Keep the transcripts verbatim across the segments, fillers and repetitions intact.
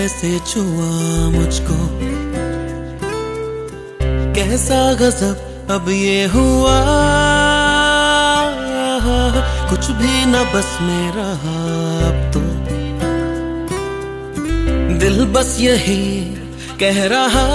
कैसे छुआ मुझको, कैसा गजब अब ये हुआ, कुछ भी न बस में रहा अब तो। दिल बस यही कह रहा,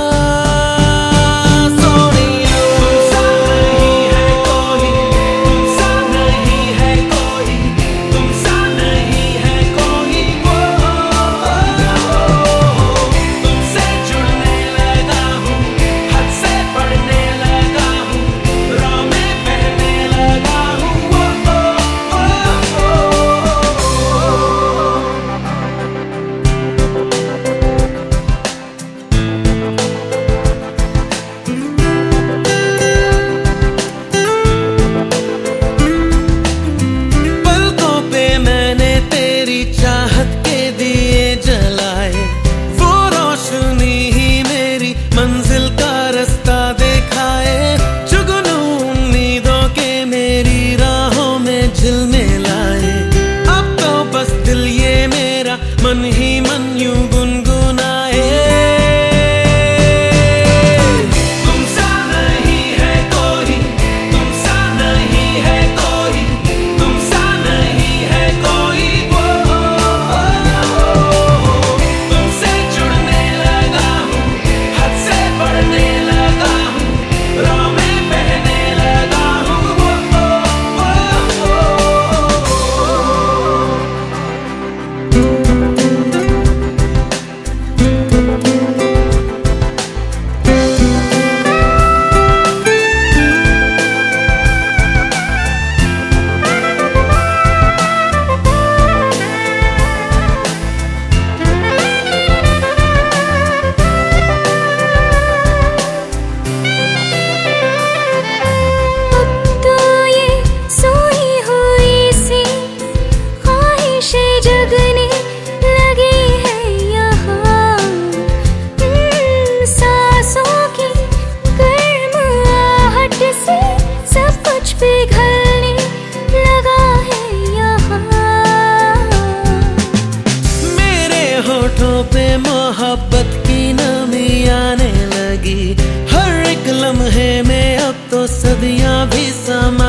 मन ही मन यूं गुनगुनाए। तुम सा नहीं है कोई, तुम सा नहीं है कोई, तुम सा नहीं है कोई वो, तुमसे जुड़ने लगा हूँ, हद से बढ़ने लगा हूँ, राह में बहने लगा हूँ वो, होठों पे मोहब्बत की नमी आने लगी, हर एक लम्हे में अब तो सदियां भी समा